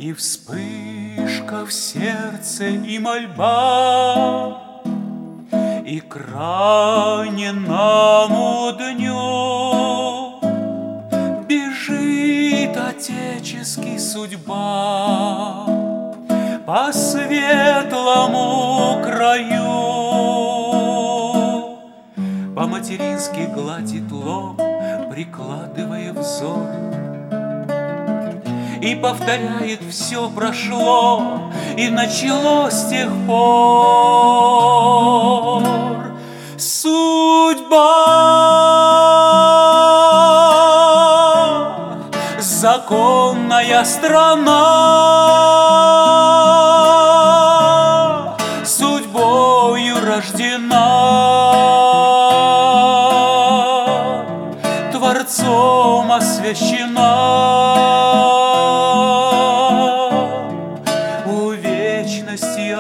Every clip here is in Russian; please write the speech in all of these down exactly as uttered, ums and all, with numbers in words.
И вспышка в сердце, и мольба, и к раненому дню бежит отеческий судьба по светлому краю. По-матерински гладит лоб, прикладывая взор, и повторяет: все прошло, и началось с тех пор. Судьба, законная страна, судьбою рождена, Творцом освящена. У вечности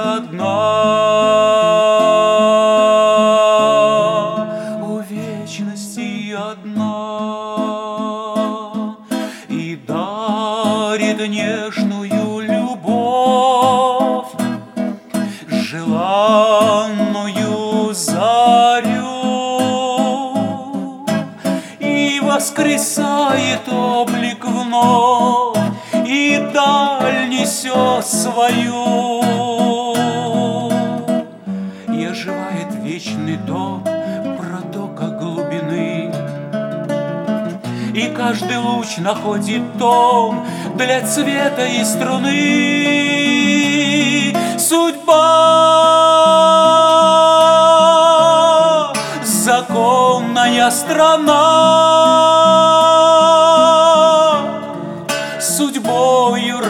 одна, у вечности одна, и дарит нежную любовь, желанную зарю, и воскресает облик вновь, и даль несет свою. И оживает вечный дом протока глубины, и каждый луч находит тон для цвета и струны. Судьба, законная страна, судьбою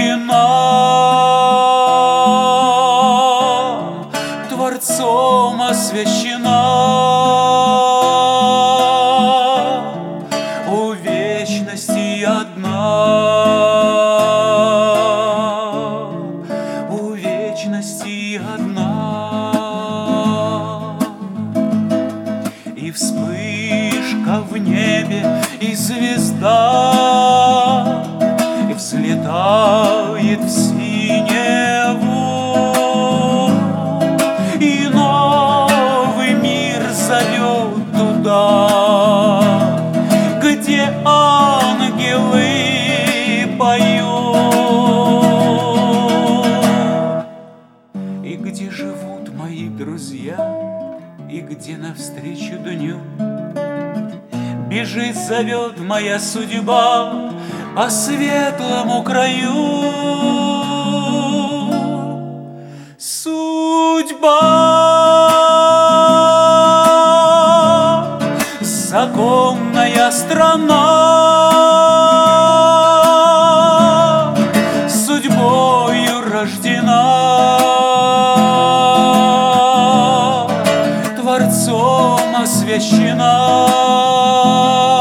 рождена, Творцом освящена. У вечности одна, у вечности одна. И вспышка в небе, и звезда, и взлетает в синеву, и новый мир зовет туда, где ангелы поют, и где живут мои друзья, и где навстречу дню бежит, зовет моя судьба по светлому краю. Судьба, законная страна, судьбою рождена, Творцом освящена.